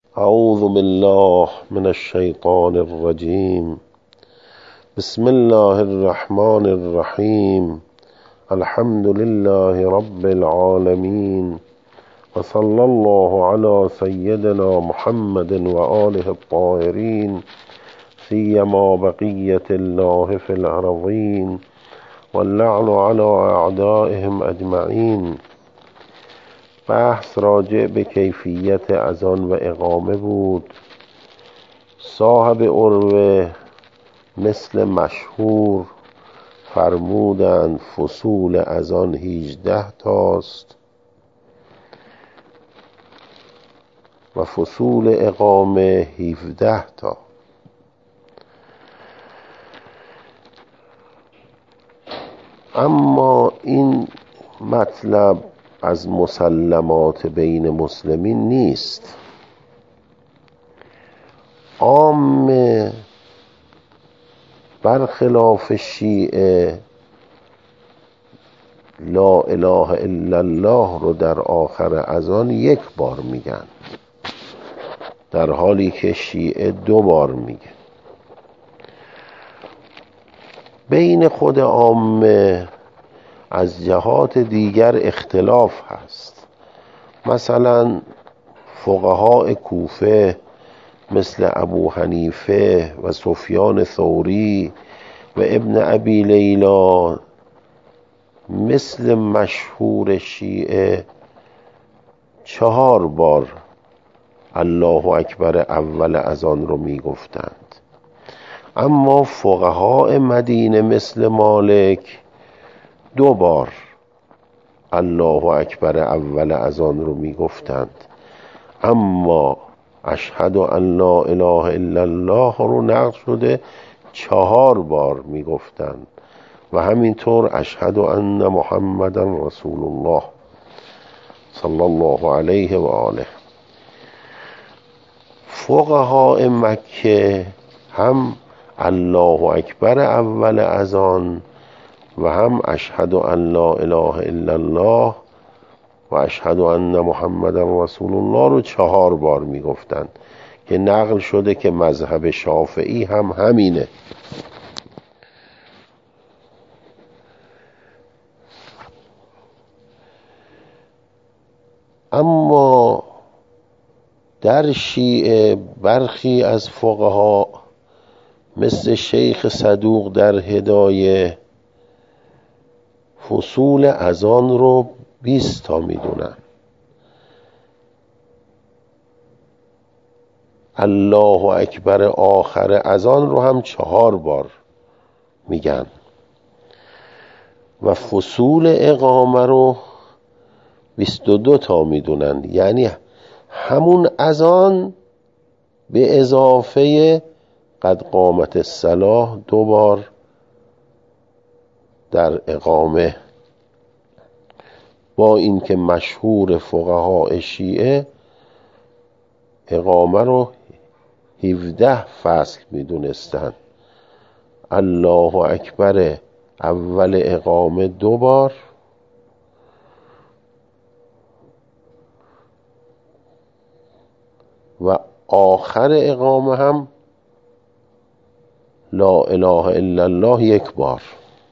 اعوذ بالله من الشیطان الرجیم. بسم الله الرحمن الرحیم. الحمد لله رب العالمین و صلی الله علی سیدنا محمد و آله الطاهرین سیما بقیة الله فی الارضین واللعن علی اعدائهم اجمعین. بحث راجع به کیفیت اذان و اقامه بود. صاحب عروه مثل مشهور فرمودند فصول اذان 18 تاست و فصول اقامه 17 تا. اما این مطلب از مسلمات بین مسلمین نیست. عامه برخلاف شیعه لا اله الا الله رو در آخر اذان یک بار میگن، در حالی که شیعه 2 بار میگه. بین خود عامه از جهات دیگر اختلاف هست. مثلا فقهای کوفه مثل ابو حنیفه و سفیان ثوری و ابن ابی لیلا مثل مشهور شیعه 4 بار الله اکبر اول اذان رو می گفتند. اما فقهای مدینه مثل مالک 2 بار الله اکبر اول اذان رو می گفتند. اما اشهد ان لا اله الا الله رو نقل شده 4 بار می گفتند و همینطور اشهد ان محمدا رسول الله صلی الله علیه و آله. فقهای مکه هم الله اکبر اول اذان و هم اشهد ان لا اله الا الله و اشهد ان محمدا رسول الله رو 4 بار میگفتند که نقل شده که مذهب شافعی هم همینه. اما در شیعه برخی از فقها مثل شیخ صدوق در هدایه فصول اذان رو 20 تا میدونن. الله اکبر آخر اذان رو هم 4 بار میگن و فصول اقامه رو 22 تا میدونن. یعنی همون اذان به اضافه قد قامت الصلاة 2 بار در اقامه، با اینکه مشهور فقهای شیعه اقامه رو 17 فصل میدونستن. الله اکبر اول اقامه 2 بار و آخر اقامه هم لا اله الا الله 1 بار.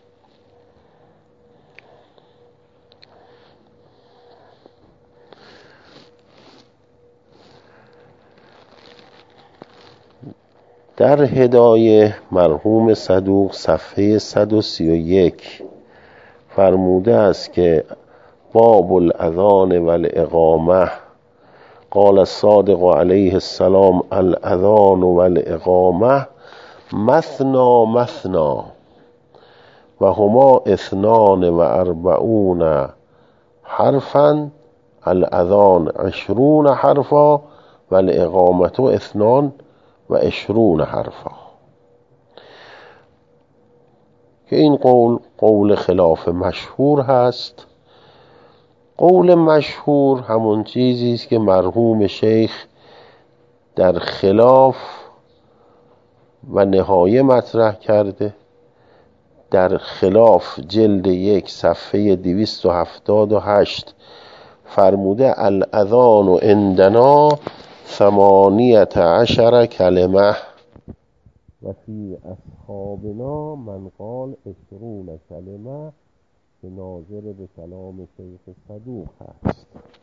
در هدایه مرحوم صدوق صفحه 131 فرموده است که باب الاذان و الاقامه قال الصادق علیه السلام الاذان و الاقامه مثنا مثنا و هما 42 حرفا الاذان 20 حرفا و الاقامه 22 حرفا. که این قول خلاف مشهور هست. قول مشهور همون چیزی است که مرحوم شیخ در خلاف و نهایه مطرح کرده. در خلاف جلد 1 صفحه 278 فرموده الاذان عندنا 18 کلمه و فی اصحابنا من قال 20 کلمه که ناظر به کلام شیخ صدوق هست.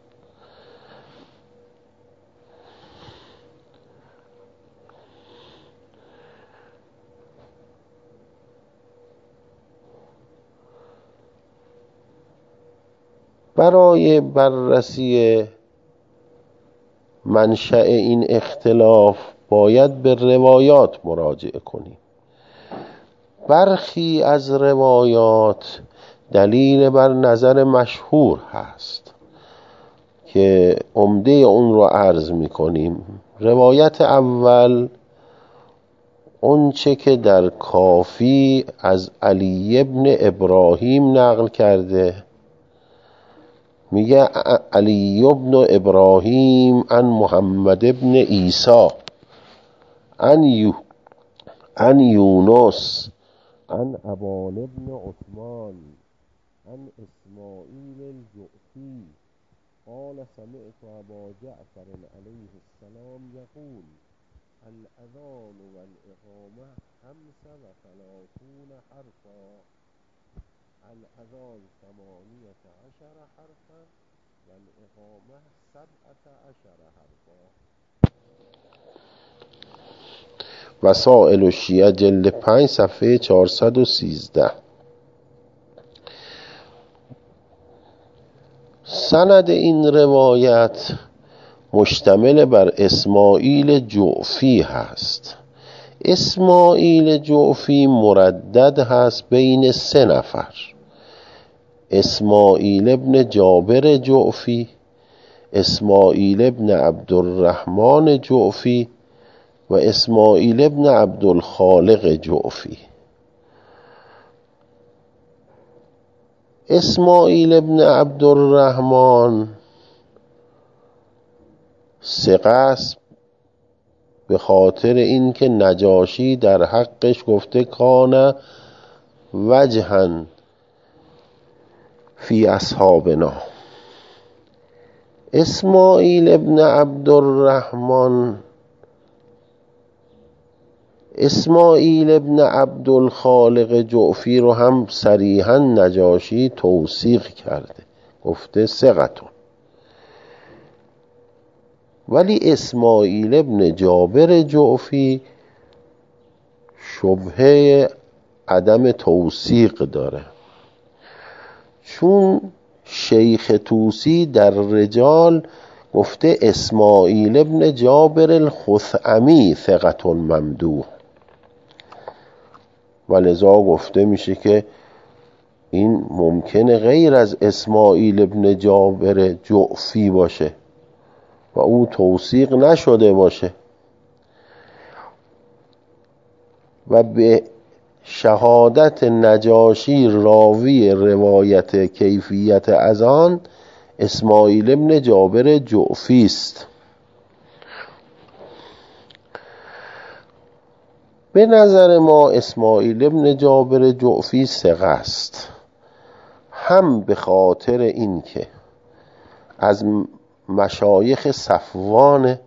برای بررسی منشأ این اختلاف باید به روایات مراجعه کنیم. برخی از روایات دلیل بر نظر مشهور هست که عمده اون رو عرض می کنیم. روایت اول اون چه که در کافی از علی ابن ابراهیم نقل کرده، میگه علی ابن ابراهیم عن محمد ابن عیسی عن یونس عن ابان ابن عثمان عن اسماعیل الجعفی قال سمعت ابا جعفر علیه السلام یقول الاذان والاقامه 35 حرفا الاذان 18 حرفا والاقامه 17 حرفا. وسائل الشیعه جلد 5 صفحه 413. سند این روایت مشتمل بر اسماعیل جعفی هست. اسماعیل جعفی مردد هست بین 3 نفر: اسماعیل ابن جابر جعفی، اسماعیل ابن عبدالرحمن جعفی و اسماعیل ابن عبدالخالق جعفی. اسماعیل ابن عبدالرحمن ثقه است به خاطر اینکه نجاشی در حقش گفته کان وجها فی اصحابنا. اسماعیل ابن عبدالخالق جعفی رو هم صریحا نجاشی توثیق کرده، گفته ثقتون. ولی اسماعیل ابن جابر جعفی شبهه عدم توثیق داره، چون شیخ طوسی در رجال گفته اسماعیل ابن جابر الخثعمی ثقة ممدوح، و لذا گفته میشه که این ممکنه غیر از اسماعیل ابن جابر جعفی باشه و او توثیق نشده باشه. و به شهادت نجاشی راوی روایت کیفیت اذان اسماعیل ابن جابر جعفی است. به نظر ما اسماعیل ابن جابر جعفی ثقه است، هم به خاطر اینکه از مشایخ صفوان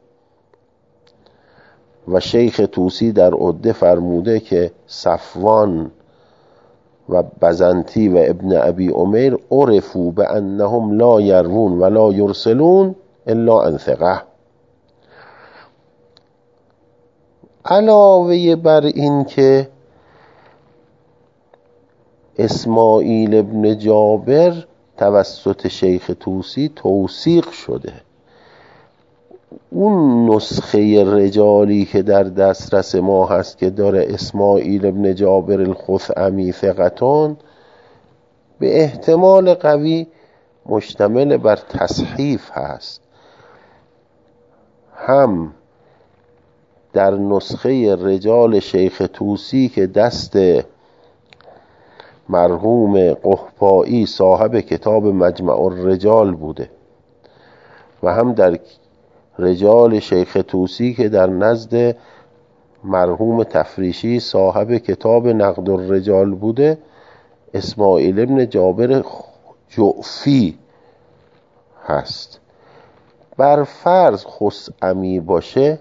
و شیخ طوسی در عده فرموده که صفوان و بزنتی و ابن ابی عمیر عرفوا بانهم لا یروون ولا یرسلون الا عن ثقه. علاوه بر این که اسماعیل ابن جابر توسط شیخ طوسی توثیق شده، اون نسخه رجالی که در دسترس ما هست که داره اسماعیل ابن جابر الخثعمی ثقتون، به احتمال قوی مشتمل بر تصحیف هست. هم در نسخه رجال شیخ طوسی که دست مرحوم قحطبایی صاحب کتاب مجمع الرجال بوده و هم در رجال شیخ طوسی که در نزد مرحوم تفریشی صاحب کتاب نقد الرجال بوده، اسماعیل ابن جابر جعفی هست. بر فرض خثعمی باشه،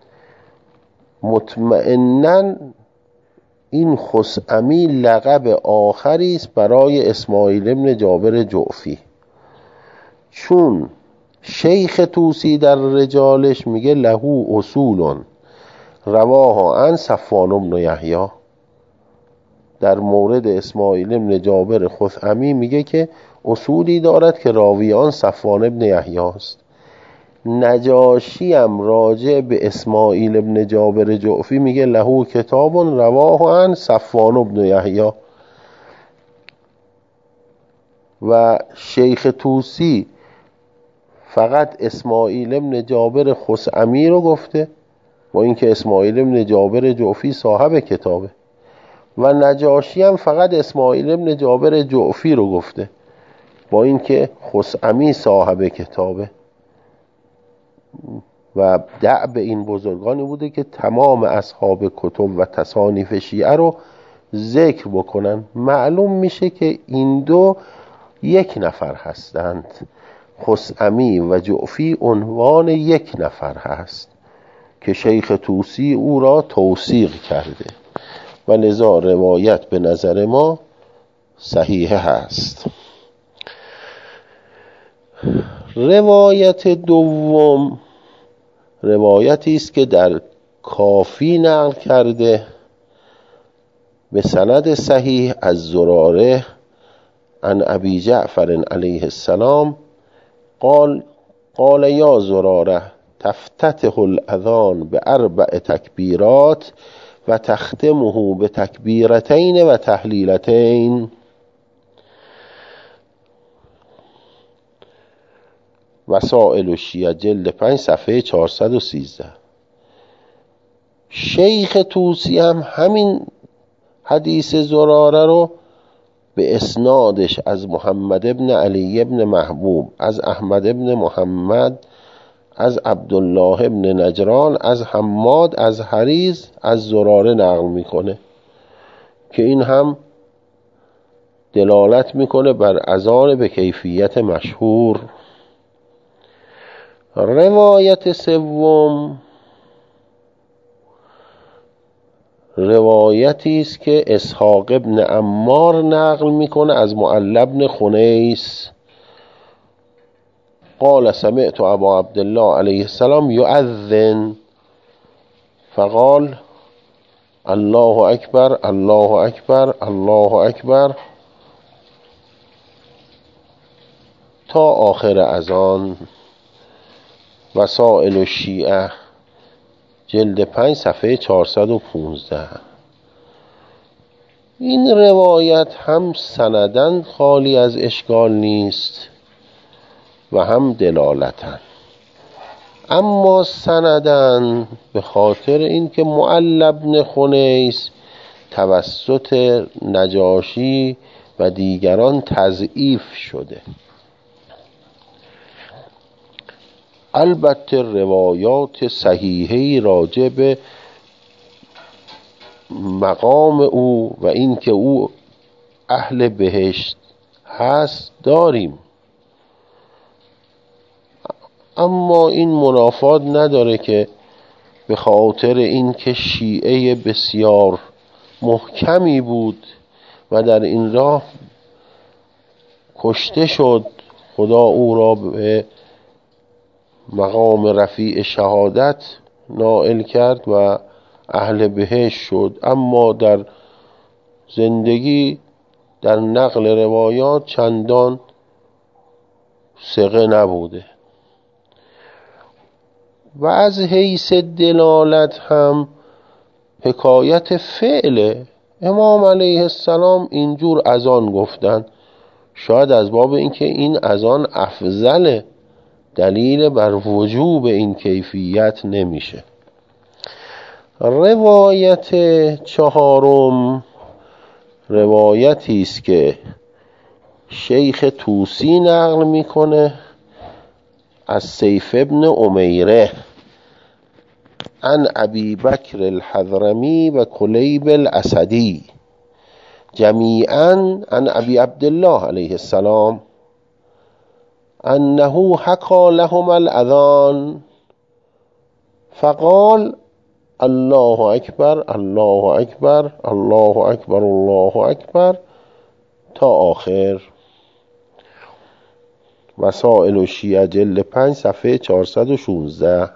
مطمئناً این خثعمی لقب آخری است برای اسماعیل ابن جابر جعفی، چون شیخ طوسی در رجالش میگه لهو اصول رواه عن صفوان بن یحیی. در مورد اسماعیل ابن جابر خثعمی میگه که اصولی دارد که راوی آن صفوان ابن یحیی است. نجاشی هم راجع به اسماعیل ابن جابر جعفی میگه لهو کتاب رواه عن صفوان ابن یحیی. و شیخ طوسی فقط اسماعیل ابن جابر خثعمی رو گفته، با اینکه اسماعیل ابن جابر جعفی صاحب کتابه، و نجاشی هم فقط اسماعیل ابن جابر جعفی رو گفته، با اینکه خثعمی صاحب کتابه. و دأب این بزرگانی بوده که تمام اصحاب کتب و تصانیف شیعه رو ذکر بکنن. معلوم میشه که این دو یک نفر هستند، خثعمی و جعفی عنوان یک نفر هست که شیخ طوسی او را توثیق کرده و لذا روایت به نظر ما صحیح هست. روایت دوم روایتی است که در کافی نقل کرده به سند صحیح از زراره عن ابی جعفر علیه السلام قال یا زراره تفتتح الاذان باربع تکبیرات و تختمه بتکبیرتین و تحلیلتین. وسائل الشیعه جلد 5 صفحه 413. شیخ طوسی هم همین حدیث زراره رو به اسنادش از محمد ابن علی ابن محبوب، از احمد ابن محمد، از عبدالله ابن نجران، از حماد، از حریز، از زراره نقل میکنه که این هم دلالت میکنه بر اذان به کیفیت مشهور. روایت سوم روایتی است که اسحاق ابن عمار نقل میکنه از معلی بن خنیس قال سمعت ابا عبدالله علیه السلام یؤذن فقال الله اکبر الله اکبر الله اکبر تا آخر اذان. وسائل الشیعه جلد 5 صفحه 415. این روایت هم سندن خالی از اشکال نیست و هم دلالتن، اما سندن به خاطر اینکه معلی بن خنیس توسط نجاشی و دیگران تضعیف شده. البته روایات صحیحی راجع به مقام او و اینکه او اهل بهشت هست داریم، اما این منافات نداره که به خاطر اینکه شیعه بسیار محکمی بود و در این راه کشته شد، خدا او را به مقام رفیع شهادت نائل کرد و اهل بهشت شد، اما در زندگی در نقل روایات چندان ثقه نبوده. و از حیث دلالت هم حکایت فعل امام علیه السلام اینجور اذان گفتن، شاید از باب اینکه این اذان افضل، دلیل بر وجوب این کیفیت نمیشه. روایت چهارم روایتی است که شیخ طوسی نقل میکنه از سیف ابن امیره عن ابی بکر الحضرمی و کلیب الاسدی جمیعا عن ابی عبدالله علیه السلام انه حکا لهم الاذان فقال الله اکبر الله اکبر الله اکبر الله اکبر تا آخر. مسائل الشیعه جلد 5 صفحه 416.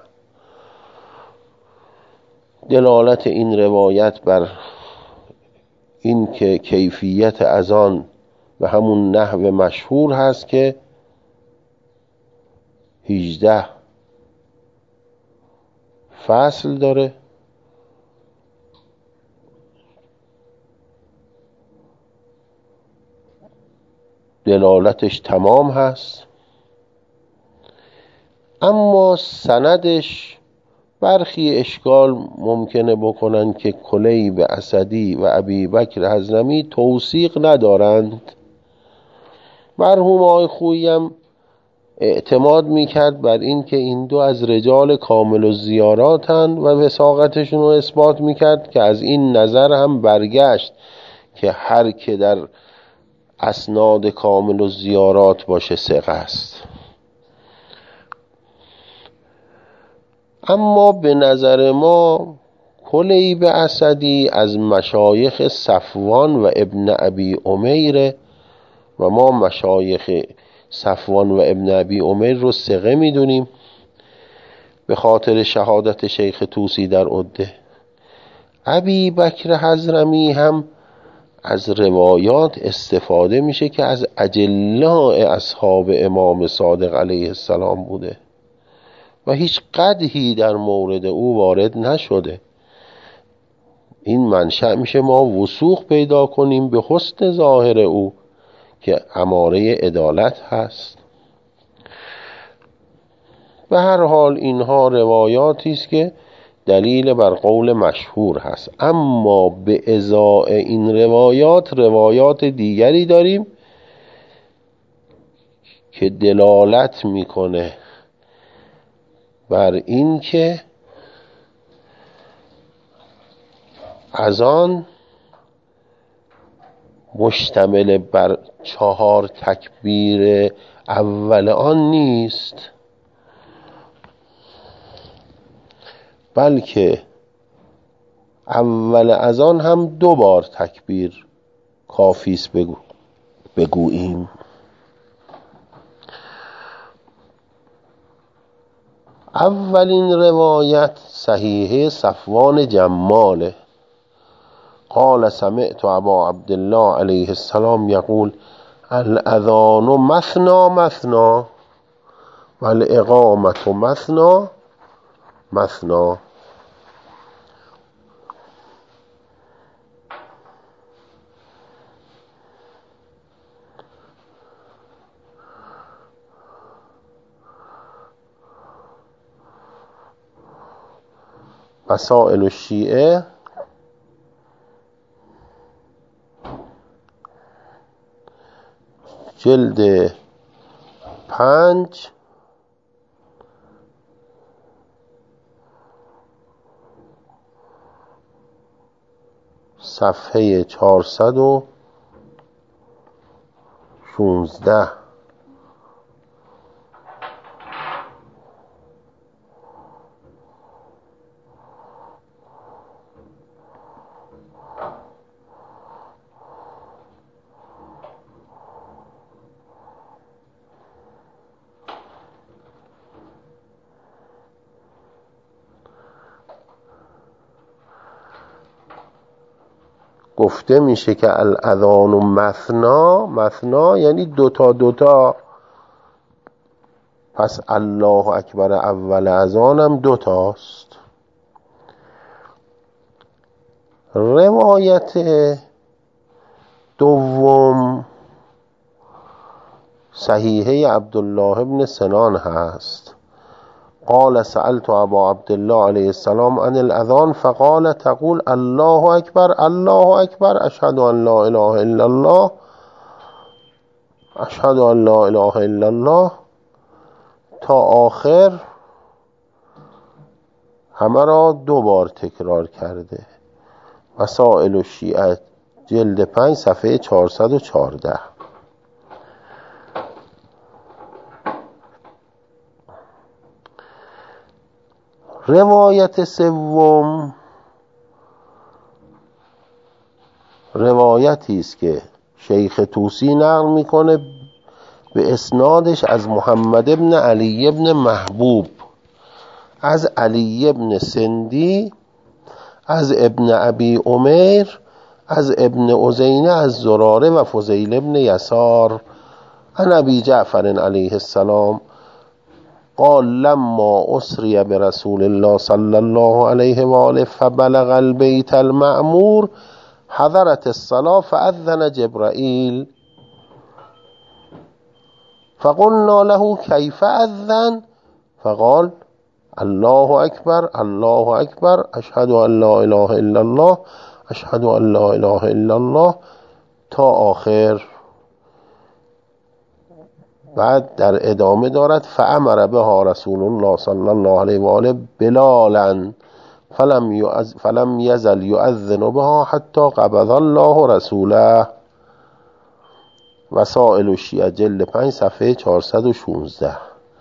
دلالت این روایت بر این که کیفیت اذان به همون نحو مشهور هست که 18 فصل داره. دلالتش تمام هست، اما سندش برخی اشکال ممکنه بکنن که کلیب اسدی و ابی بکر حضرمی توثیق ندارند. مرحوم آقای خویی هم اعتماد میکرد بر این که این دو از رجال کامل الزیاراتند و وثاقتشون رو اثبات میکرد، که از این نظر هم برگشت که هر که در اسناد کامل الزیارات باشه ثقه است. اما به نظر ما کلیب اسدی از مشایخ صفوان و ابن ابی امیر و ما مشایخ صفوان و ابن ابی امیر رو ثقه میدونیم به خاطر شهادت شیخ طوسی در عده. ابی بکر حضرمی هم از روایات استفاده میشه که از اجلاء اصحاب امام صادق علیه السلام بوده و هیچ قدحی در مورد او وارد نشده. این منشأ میشه ما وثوق پیدا کنیم به حسن ظاهر او که اماره عدالت هست. به هر حال اینها روایاتی است که دلیل بر قول مشهور هست، اما به ازای این روایات دیگری داریم که دلالت میکنه بر این که اذان مشتمل بر 4 تکبیر اول آن نیست، بلکه اول اذان هم 2 بار تکبیر کافی است بگوییم. اولین روایت صحیحه صفوان جماله. قال سمعت ابا عبدالله علیه السلام یقول الاذان مثنی مثنی والاقامة مثنی مثنی. مسائل الشیعه جلد 5 صفحه 416. گفته میشه که الاذان مثنا مثنا یعنی 2 تا، پس الله اکبر اول اذان هم 2 تاست. روایت دوم صحیحه عبدالله ابن سنان هست. قال سألت ابا عبدالله علیه السلام عن الاذان فقال تقول الله اکبر الله اکبر اشهد ان لا اله الا الله اشهد ان لا اله الا الله تا آخر همه را 2 بار تکرار کرده. مسائل الشیعه جلد 5 صفحه 414. روایت سوم روایتی است که شیخ طوسی نقل میکنه به اسنادش از محمد ابن علی ابن محبوب، از علی ابن سندی، از ابن ابی عمر، از ابن عزینه، از زراره و فضیل ابن یسار، عن ابی جعفر علیه السلام قال لما اسری برسول الله صلی الله علیه و آله فبلغ البیت المعمور حضرت الصلاة فأذن جبرائیل فقلنا له كيف أذن فقال الله أكبر الله أكبر أشهد أن لا إله إلا الله أشهد أن لا إله إلا الله تا آخر. بعد در ادامه دارد فأمر بها رسول الله صلی الله علیه و آله بلالا فلم یزل یؤذن بها حتی قبض الله رسوله. وسائل الشیعه جلد 5 صفحه 416.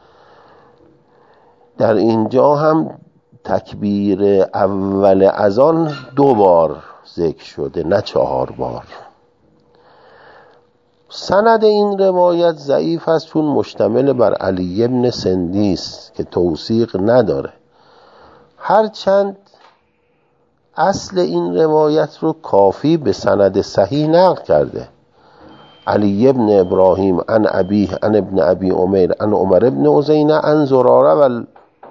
در اینجا هم تکبیر اول اذان 2 بار ذکر شده، نه 4 بار. سند این روایت ضعیف است چون مشتمل بر علی ابن سندی است که توثیق نداره، هرچند اصل این روایت رو کافی به سند صحیح نقل کرده. علی ابن ابراهیم عن ابیه عن ابن ابی عمر عن عمر ابن عزینه عن زراره و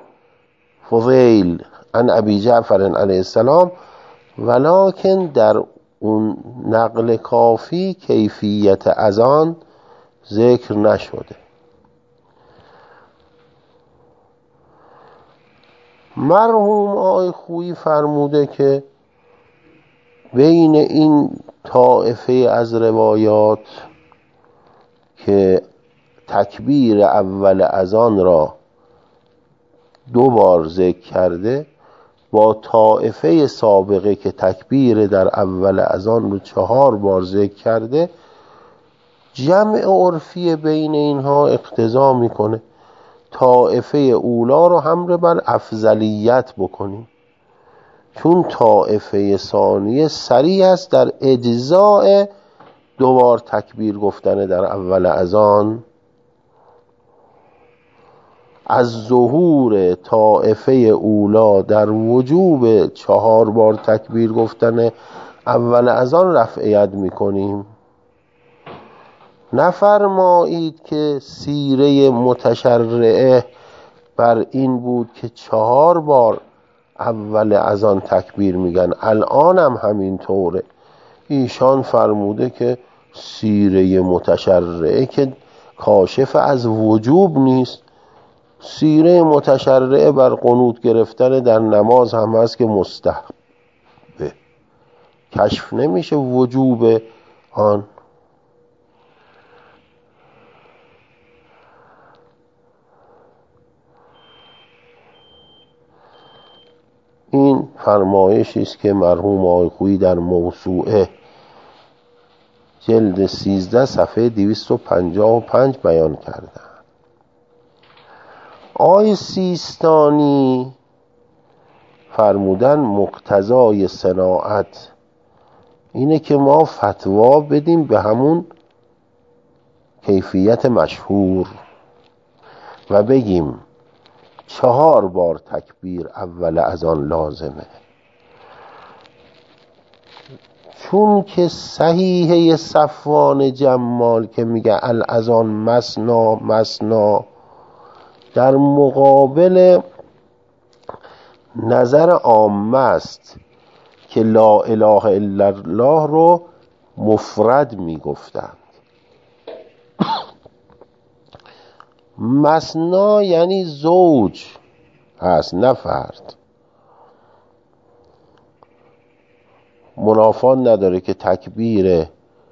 فضیل عن ابی جعفر علیه السلام، ولکن در اون نقل کافی کیفیت اذان ذکر نشده. مرحوم آقای خویی فرموده که بین این طایفه از روایات که تکبیر اول اذان را 2 بار ذکر کرده با طایفه سابقه که تکبیر در اول اذان رو 4 بار ذکر کرده، جمع عرفی بین اینها اقتضا میکنه طایفه اولا رو حمل بر افضلیت بکنیم، چون طایفه ثانیه سریع است در اجزاء 2 بار تکبیر گفتن در اول اذان. از ظهور طائفه اولا در وجوب 4 بار تکبیر گفتن اول اذان رفعیت میکنیم. نفرمایید که سیره متشرعه بر این بود که 4 بار اول اذان تکبیر میگن، الان هم همین طوره. ایشان فرموده که سیره متشرعه که کاشف از وجوب نیست، سیره متشرعه بر قنوت گرفتن در نماز هم هست که مستحبه، کشف نمیشه وجوب آن. این فرمایشی است که مرحوم آقای خویی در موسوعه جلد 13 صفحه 255 بیان کردند. آقای سیستانی فرمودن مقتضای صناعت اینه که ما فتوا بدیم به همون کیفیت مشهور و بگیم 4 بار تکبیر اول اذان لازمه، چون که صحیحه صفوان جمال که میگه الاذان مثنا مثنا در مقابل نظر عامه است که لا اله الا الله رو مفرد میگفتند. مثنا یعنی زوج هست نه فرد. منافات نداره که تکبیر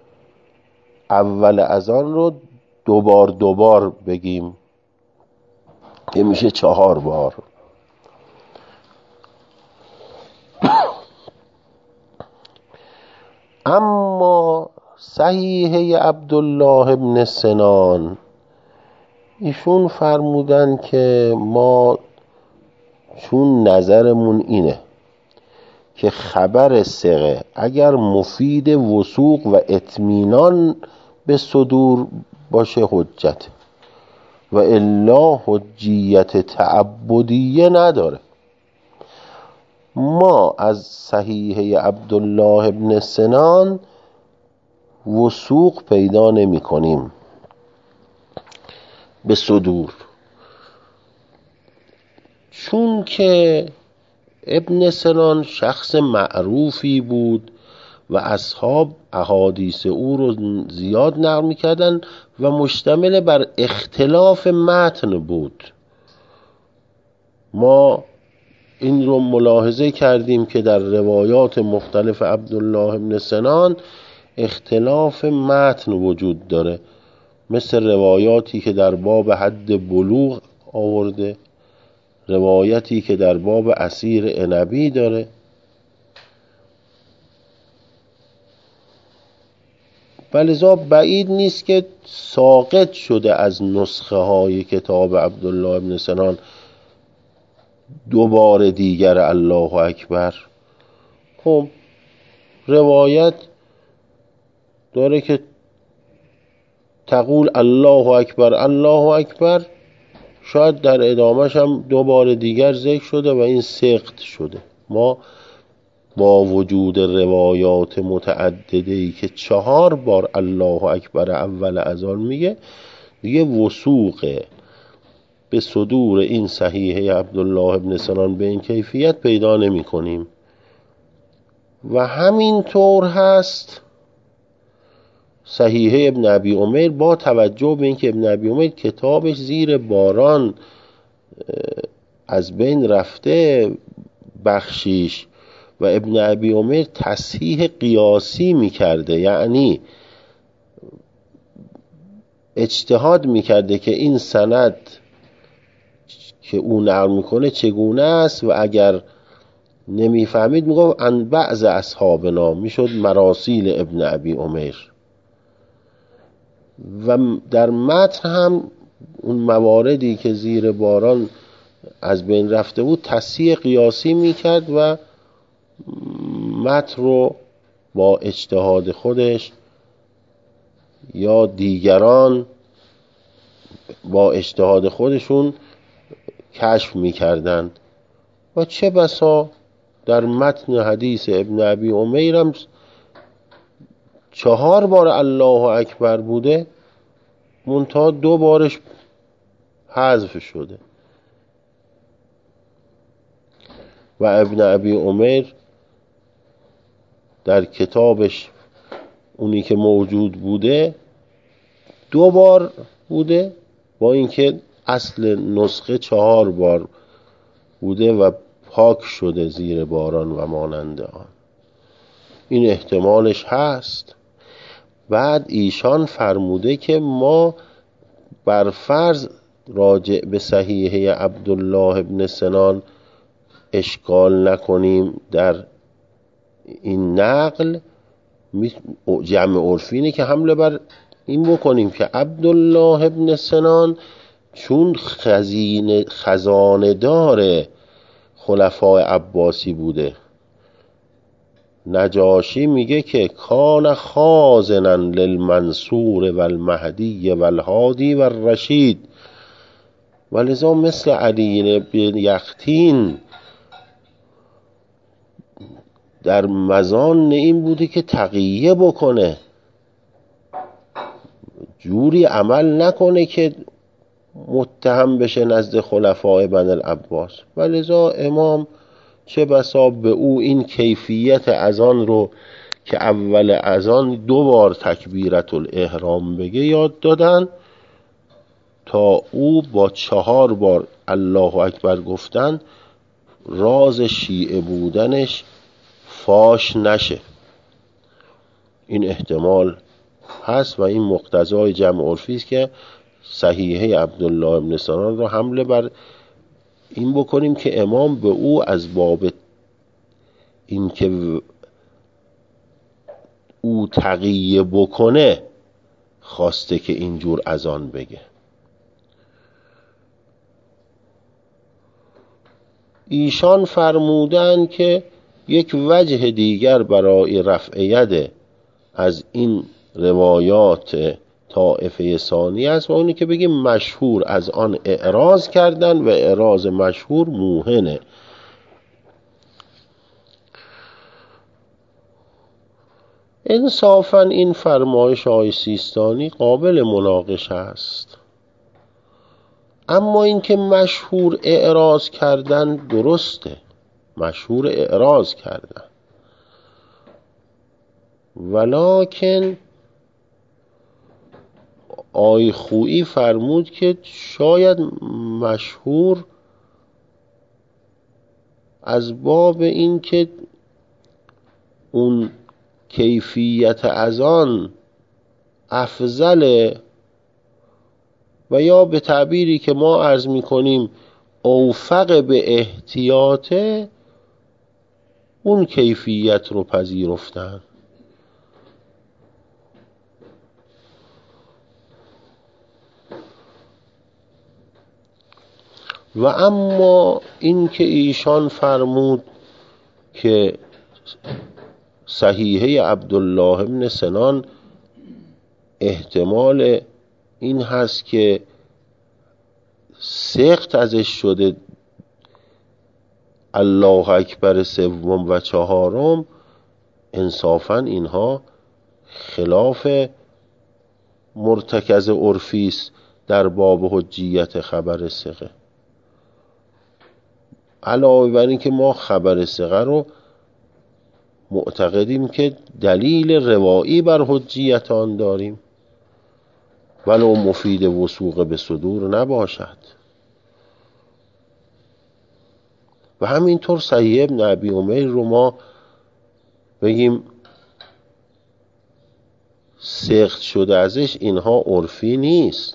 اول اذان رو 2 بار بگیم که میشه 4 بار. اما صحیحه عبدالله ابن سنان ایشون فرمودن که ما چون نظرمون اینه که خبر ثقه اگر مفید وثوق و اطمینان به صدور باشه حجت، و الا حجیت تعبدیه نداره. ما از صحیحه عبدالله ابن سنان وثوق پیدا نمی کنیم به صدور، چون که ابن سنان شخص معروفی بود و اصحاب احادیث او رو زیاد نقل می‌کردن و مشتمل بر اختلاف متن بود. ما این رو ملاحظه کردیم که در روایات مختلف عبدالله ابن سنان اختلاف متن وجود داره، مثل روایاتی که در باب حد بلوغ آورده، روایتی که در باب اسیر عنبی داره. ولذا بعید نیست که ساقط شده از نسخه های کتاب عبدالله ابن سنان دوباره دیگر الله اکبر. خب روایت داره که تقول الله اکبر الله اکبر، شاید در ادامهش هم دوباره دیگر ذکر شده و این سقط شده. ما با وجود روایات متعدده‌ای که 4 بار الله اکبر اول اذان میگه، دیگه وثوق به صدور این صحیحه عبدالله ابن سنان به این کیفیت پیدا نمی کنیم. و همین طور هست صحیحه ابن ابی عمیر، با توجه به اینکه ابن ابی عمیر کتابش زیر باران از بین رفته بخشیش، و ابن ابی عمیر تصحیح قیاسی میکرده، یعنی اجتهاد میکرده که این سند که او نقل میکنه چگونه است، و اگر نمیفهمید میگفت عن بعض اصحابنا، میشد مراسیل ابن ابی عمیر. و در متن هم اون مواردی که زیر باران از بین رفته بود تصحیح قیاسی میکرد و متن رو با اجتهاد خودش یا دیگران با اجتهاد خودشون کشف میکردن. و چه بسا در متن حدیث ابن ابی عمیر هم 4 بار الله اکبر بوده، منتها 2 بارش حذف شده. و ابن ابی عمیر در کتابش اونی که موجود بوده 2 بار بوده، با اینکه اصل نسخه 4 بار بوده و پاک شده زیر باران و مانند آن. این احتمالش هست. بعد ایشان فرموده که ما بر فرض راجع به صحیحه عبدالله ابن سنان اشکال نکنیم در این نقل، جمع عرفی اینه که حمله بر این بکنیم که عبدالله ابن سنان چون خزانه دار خلفای عباسی بوده، نجاشی میگه که کان خازنا للمنصور والمهدی والهادی والرشید، ولذا مثل علی بن یختین در مزان این بوده که تقیه بکنه، جوری عمل نکنه که متهم بشه نزد خلفای بنی العباس. ولذا امام چه بسا به او این کیفیت اذان رو که اول اذان 2 بار تکبیرت الاحرام بگه یاد دادن، تا او با 4 بار الله اکبر گفتن راز شیعه بودنش فاش نشه. این احتمال هست و این مقتضای جمع عرفی است که صحیحه عبدالله ابن سنان را حمله بر این بکنیم که امام به او از باب این که او تقیه بکنه خواسته که اینجور اذان بگه. ایشان فرمودند که یک وجه دیگر برای رفع ید از این روایات طائفه ثانی است و اونی که بگیم مشهور از آن اعراض کردن و اعراض مشهور موهنه. انصافا این فرمایش آقای سیستانی قابل مناقشه است، اما اینکه مشهور اعراض کردن درسته، مشهور اعراض کردن، ولکن آقای خویی فرمود که شاید مشهور از باب این که اون کیفیت از آن افضل و یا به تعبیری که ما عرض می‌کنیم اوفق به احتیاط اون کیفیت رو پذیرفتن. و اما این که ایشان فرمود که صحیحه عبدالله بن سنان احتمال این هست که سقط ازش شده الله اکبر سوم و چهارم، انصافا اینها خلاف مرتکز عرفی است در باب حجیت خبر ثقه. علاوه بر این که ما خبر ثقه رو معتقدیم که دلیل روایی بر حجیت آن داریم ولو مفید وثوق به صدور نباشد. و همینطور صحیح ابن ابی عمیر رو ما بگیم سقط شده ازش، اینها عرفی نیست.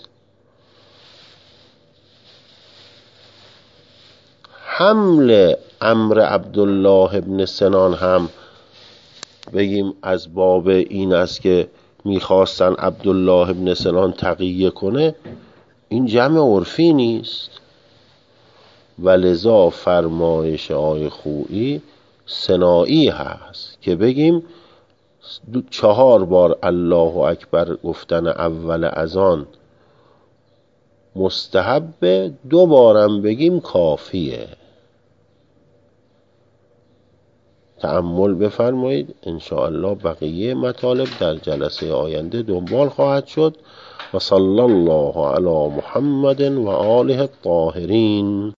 حمل امر عبدالله ابن سنان هم بگیم از باب این است که میخواستن عبدالله ابن سنان تقیه کنه، این جمع عرفی نیست. ولذا فرمایش آقای خویی سنایی هست که بگیم 4 بار الله اکبر گفتن اول اذان مستحب، 2 بارم بگیم کافیه. تأمل بفرمایید، انشاءالله بقیه مطالب در جلسه آینده دنبال خواهد شد. و صلی الله علی محمد و آله الطاهرین.